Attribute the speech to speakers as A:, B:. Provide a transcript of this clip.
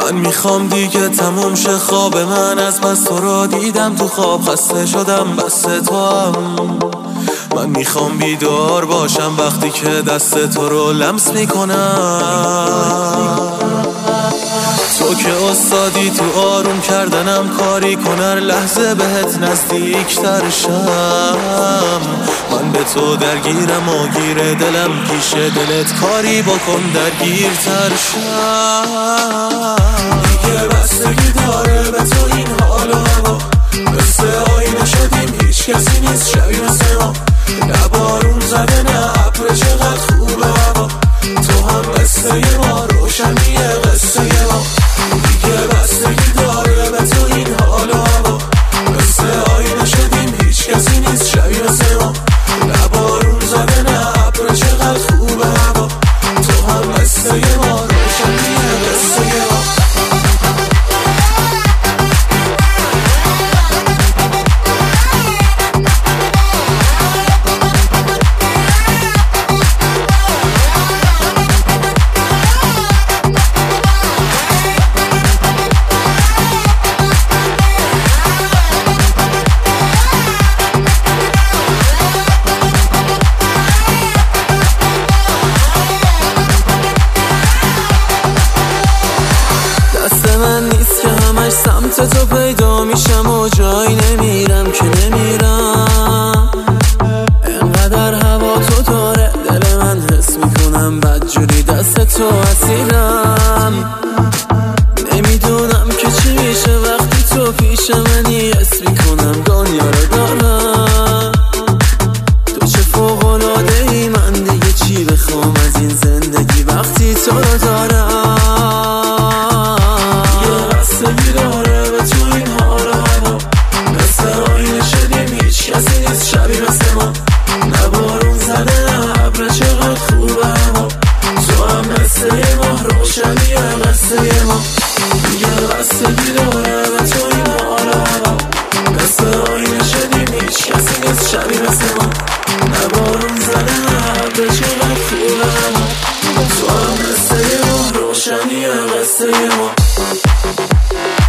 A: من میخوام دیگه تموم شه خواب من، از بس تو رو دیدم تو خواب خسته شدم بس تو هم. من میخوام بیدار باشم وقتی که دست تو رو لمس میکنم. تو که استادی تو آروم کردنم، کاری کن هر لحظه بهت نزدیکتر شم. من به تو درگیرم و گیر دلم پیش دلت، کاری بکن درگیرتر شم. دیگه بستگی داره به تو این حال و هوا، مثل آینه شدیم هیچ کسی نیست شبیه مثل ما. نه بارون زده نه ابر، چقدر خوبه هوا، تو هم مثل ما روشنیه قصه ما. دیگه بستگی داره به تو این حال و هوا، مثل آینه شدیم هیچ کسی نیست شبیه مثل ما. نه بارون زده نه ابر، چقدر خوبه هوا، تو هم مثل ما روشنیه قصه ما. سمت تو پیدا میشم و جایی نمیرم که نمیرم. انقدر هوا تو داره دل من حس میکنم بدجوری دست تو اسیرم. نمیدونم که چی میشه وقتی تو پیش منی، حس میکنم دنیا رو دارم. تو چه فوق‌العاده ای، من دیگه چی بخوام از این زندگی وقتی تو رو دارم. شبیه مثل ما، نه بارون زده نه ابر، چقدر خوبه هوا، تو هم مثل ما روشنیه قصه ما. دیگه بستگی داره به تو این حال و هوا، مثل آینه شدیم هیچ کسی نیست شبیه مثل ما. نه بارون زده نه ابر، چقدر خوبه هوا، تو هم مثل ما روشنیه قصه ما.